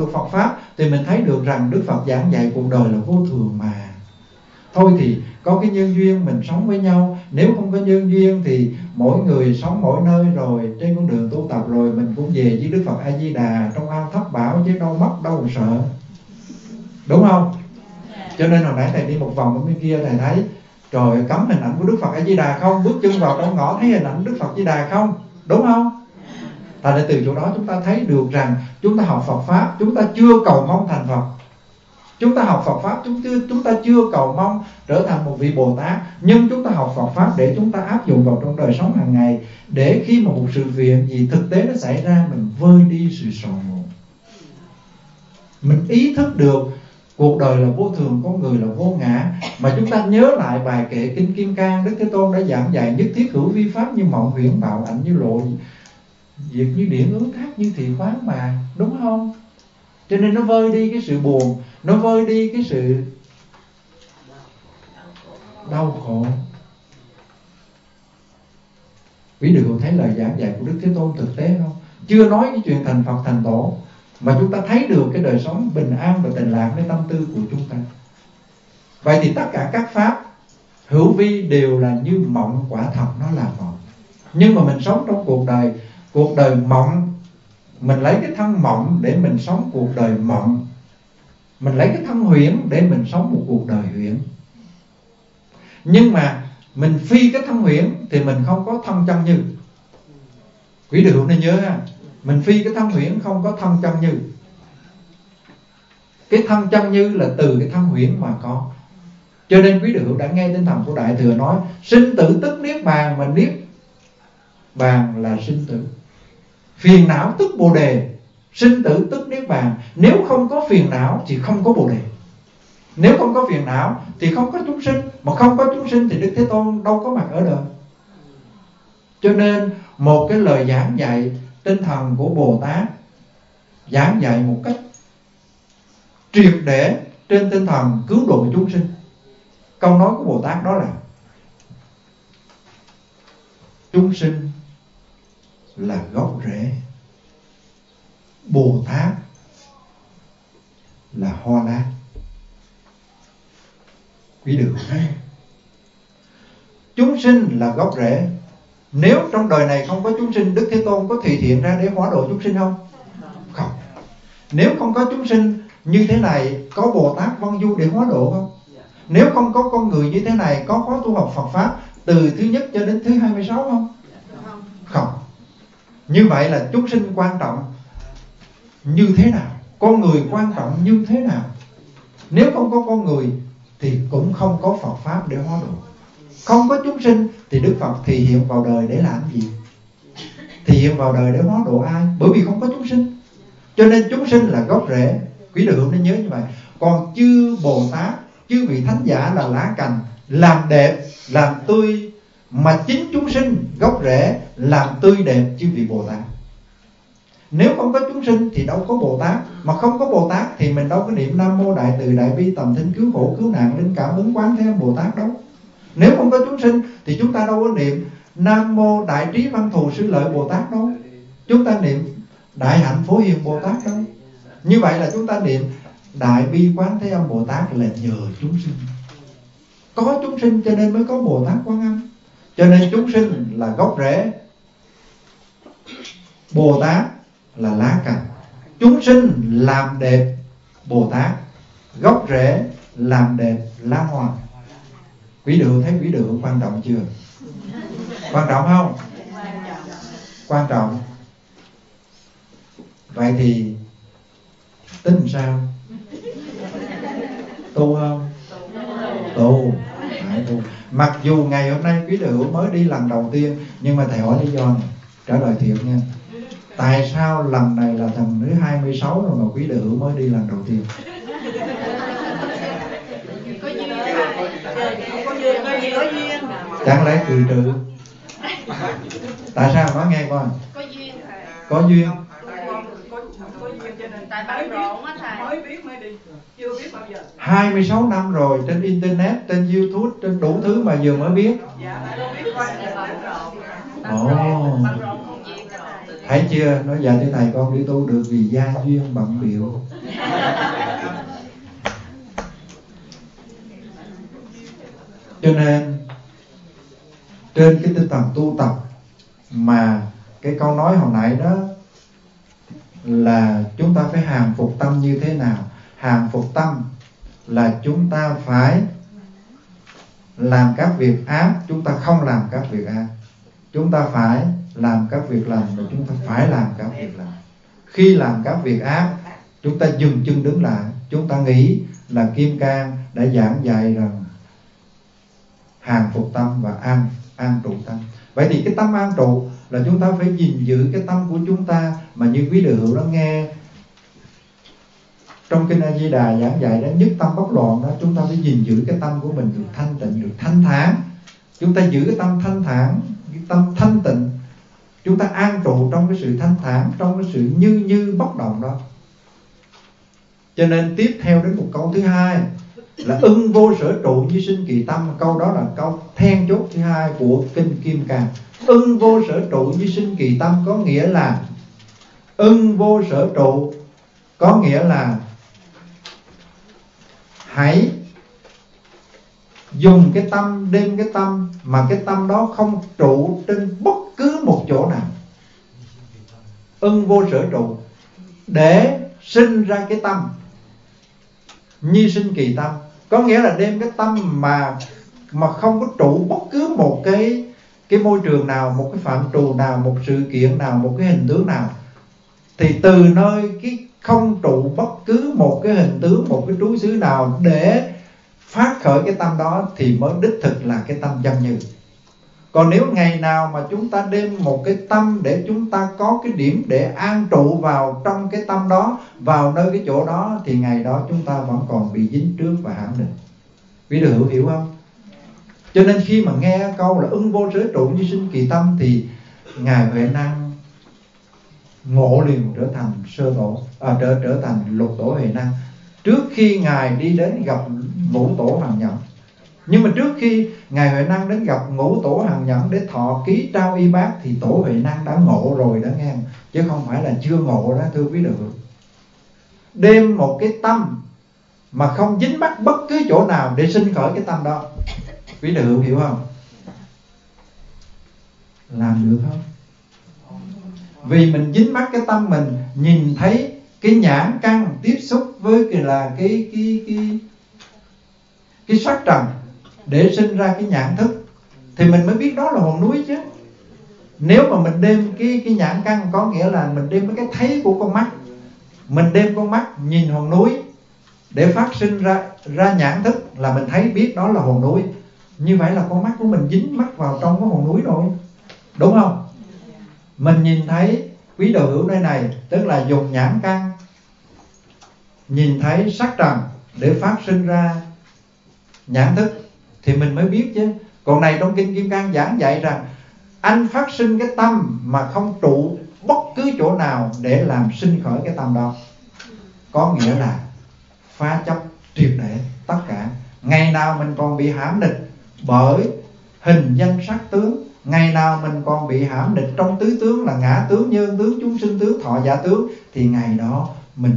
được Phật Pháp thì mình thấy được rằng Đức Phật giảng dạy cuộc đời là vô thường mà. Thôi thì có cái nhân duyên mình sống với nhau. Nếu không có nhân duyên thì mỗi người sống mỗi nơi rồi, trên con đường tu tập rồi mình cũng về với Đức Phật A Di Đà trong an thất bảo, chứ đâu mất đâu sợ. Đúng không? Cho nên hồi nãy thầy đi một vòng ở bên kia, thầy thấy trời ơi, cấm hình ảnh của Đức Phật A Di Đà không? Bước chân vào trong ngõ thấy hình ảnh Đức Phật A Di Đà không? Đúng không? Thành ra từ chỗ đó chúng ta thấy được rằng chúng ta học Phật Pháp, chúng ta chưa cầu mong thành Phật. Chúng ta học Phật Pháp, chúng ta chưa cầu mong trở thành một vị Bồ Tát. Nhưng chúng ta học Phật Pháp để chúng ta áp dụng vào trong đời sống hàng ngày, để khi mà một sự việc gì thực tế nó xảy ra, mình vơi đi sự sầu muộn. Mình ý thức được cuộc đời là vô thường, con người là vô ngã. Mà chúng ta nhớ lại bài kệ Kinh Kim Cang, Đức Thế Tôn đã giảng dạy nhất thiết hữu vi pháp như mộng huyễn bạo ảnh như lộ diệt như điện ứng thác như thị khoáng mà. Đúng không? Cho nên nó vơi đi cái sự buồn, nó vơi đi cái sự đau khổ. Quý vị thấy lời giảng dạy của Đức Thế Tôn thực tế không? Chưa nói cái chuyện thành Phật thành Tổ, mà chúng ta thấy được cái đời sống bình an và tịnh lạc với tâm tư của chúng ta. Vậy thì tất cả các pháp hữu vi đều là như mộng, quả thật nó là mộng. Nhưng mà mình sống trong cuộc đời mộng, mình lấy cái thân mộng để mình sống cuộc đời mộng. Mình lấy cái thân huyễn để mình sống một cuộc đời huyễn. Nhưng mà mình phi cái thân huyễn thì mình không có thân chân như. Quý vị nên nhớ ha, mình phi cái thân huyễn không có thân chân như. Cái thân chân như là từ cái thân huyễn mà có. Cho nên quý vị đã nghe tinh thần của Đại Thừa nói sinh tử tức niết bàn, mà niết bàn là sinh tử. Phiền não tức bồ đề, sinh tử tức niết bàn. Nếu không có phiền não thì không có bồ đề. Nếu không có phiền não thì không có chúng sinh. Mà không có chúng sinh thì Đức Thế Tôn đâu có mặt ở đời. Cho nên một cái lời giảng dạy tinh thần của Bồ Tát, giảng dạy một cách triệt để trên tinh thần cứu độ chúng sinh. Câu nói của Bồ Tát đó là chúng sinh là gốc rễ, Bồ Tát là hoa lá. Quý được không? Chúng sinh là gốc rễ. Nếu trong đời này không có chúng sinh, Đức Thế Tôn có thị hiện ra để hóa độ chúng sinh không? Không. Nếu không có chúng sinh như thế này, có Bồ Tát Văn Du để hóa độ không? Nếu không có con người như thế này, có khóa tu học Phật Pháp từ thứ nhất cho đến thứ 26 không? Không. Như vậy là chúng sinh quan trọng như thế nào? Con người quan trọng như thế nào? Nếu không có con người thì cũng không có Phật Pháp để hóa độ. Không có chúng sinh thì Đức Phật thị hiện vào đời để làm gì? Thị hiện vào đời để hóa độ ai? Bởi vì không có chúng sinh. Cho nên chúng sinh là gốc rễ. Quý vị nên nhớ như vậy. Còn chư Bồ Tát, chư vị thánh giả là lá cành, làm đẹp, làm tươi. Mà chính chúng sinh gốc rễ làm tươi đẹp chư vị Bồ Tát. Nếu không có chúng sinh thì đâu có Bồ Tát. Mà không có Bồ Tát thì mình đâu có niệm Nam Mô Đại Từ Đại Bi Tầm Thinh Cứu Khổ Cứu Nạn Linh Cảm Ứng Quán Thế Âm Bồ Tát đâu. Nếu không có chúng sinh thì chúng ta đâu có niệm Nam Mô Đại Trí Văn Thù Sư Lợi Bồ Tát đâu. Chúng ta niệm Đại Hạnh Phổ Hiền Bồ Tát đâu. Như vậy là chúng ta niệm Đại Bi Quán Thế Âm Bồ Tát là nhờ chúng sinh. Có chúng sinh cho nên mới có Bồ Tát Quan Âm. Cho nên chúng sinh là gốc rễ, Bồ Tát là lá cành. Chúng sinh làm đẹp Bồ Tát, gốc rễ làm đẹp lá hoa. Quý đường thấy quý đường quan trọng chưa? Quan trọng không? Quan trọng. Vậy thì tin sao? Tu không? Tu. Phải tu. Mặc dù ngày hôm nay quý đường mới đi lần đầu tiên, nhưng mà thầy hỏi lý do này, trả lời thiệt nha. Tại sao lần này là lần thứ 26 rồi mà quý đệ hữu mới đi lần đầu tiên? Chẳng lẽ cười trừ? Tại sao nói nghe coi? Có duyên. Có duyên. Có duyên cho nên tại bận rộn á thầy. Mới biết mới đi, chưa biết bao giờ. 26 năm rồi, trên internet, trên YouTube, trên đủ thứ mà vừa mới biết. Dạ, tại biết coi là bận rộn. Ồ. Bận rộn công việc á thầy. Thấy chưa? Nói dạ thưa thầy, con đi tu được vì gia duyên bận bịu. Cho nên trên cái tinh thần tu tập mà cái câu nói hồi nãy đó là chúng ta phải hàng phục tâm như thế nào? Hàng phục tâm là chúng ta phải làm các việc ác, chúng ta không làm các việc ác. Chúng ta phải làm các việc lành và chúng ta phải làm các việc lành. Khi làm các việc ác, chúng ta dừng chân đứng lại. Chúng ta nghĩ là Kim Cang đã giảng dạy rằng hàng phục tâm và an trụ tâm. Vậy thì cái tâm an trụ là chúng ta phải gìn giữ cái tâm của chúng ta. Mà như quý đệ hữu đã nghe trong kinh A Di Đà giảng dạy đó, nhất tâm bất loạn đó, chúng ta phải gìn giữ cái tâm của mình được thanh tịnh, được thanh thản. Chúng ta giữ cái tâm thanh thản, cái tâm thanh tịnh, chúng ta an trụ trong cái sự thanh thản, trong cái sự như bất động đó. Cho nên tiếp theo đến một câu thứ hai là ưng vô sở trụ như sinh kỳ tâm. Câu đó là câu then chốt thứ hai của kinh Kim Cang. Ưng vô sở trụ như sinh kỳ tâm có nghĩa là ưng vô sở trụ có nghĩa là hãy dùng cái tâm, đem cái tâm mà cái tâm đó không trụ trên bất cứ một chỗ nào. Ưng vô sở trụ để sinh ra cái tâm nhi sinh kỳ tâm, có nghĩa là đem cái tâm mà không có trụ bất cứ một cái môi trường nào, một cái phạm trù nào, một sự kiện nào, một cái hình tướng nào, thì từ nơi cái không trụ bất cứ một cái hình tướng, một cái trú xứ nào để phát khởi cái tâm đó thì mới đích thực là cái tâm chân như. Còn nếu ngày nào mà chúng ta đem một cái tâm để chúng ta có cái điểm để an trụ vào trong cái tâm đó, vào nơi cái chỗ đó, thì ngày đó chúng ta vẫn còn bị dính trước và hãm định. Quý vị hiểu không? Cho nên khi mà nghe câu là ưng vô sở trụ như sinh kỳ tâm thì Ngài Huệ Năng ngộ liền trở thành sơ tổ, trở thành lục tổ Huệ Năng trước khi Ngài đi đến gặp ngũ tổ Hằng Nhẫn. Nhưng mà trước khi Ngài Huệ Năng đến gặp ngũ tổ Hằng Nhẫn để thọ ký trao y bát thì tổ Huệ Năng đã ngộ rồi đó nghe, chứ không phải là chưa ngộ đó thưa quý vị. Đem một cái tâm mà không dính mắc bất cứ chỗ nào để sinh khởi cái tâm đó. Quý vị hiểu không? Làm được không? Vì mình dính mắc cái tâm mình, nhìn thấy cái nhãn căn tiếp xúc với cái sắc trần để sinh ra cái nhãn thức thì mình mới biết đó là hồn núi chứ. Nếu mà mình đem cái nhãn căn, có nghĩa là mình đem cái thấy của con mắt, mình đem con mắt nhìn hồn núi để phát sinh ra nhãn thức là mình thấy biết đó là hồn núi. Như vậy là con mắt của mình dính mắc vào trong cái hồn núi rồi, đúng không? Mình nhìn thấy, quý đồ hữu nơi này tức là dùng nhãn căn nhìn thấy sắc trần để phát sinh ra nhãn thức thì mình mới biết chứ. Còn này trong kinh Kim Cang giảng dạy rằng anh phát sinh cái tâm mà không trụ bất cứ chỗ nào để làm sinh khởi cái tâm đó, có nghĩa là phá chấp triệt để tất cả. Ngày nào mình còn bị hãm định bởi hình danh sắc tướng, ngày nào mình còn bị hãm định trong tứ tướng là ngã tướng, nhân tướng, chúng sinh tướng, thọ giả tướng, thì ngày đó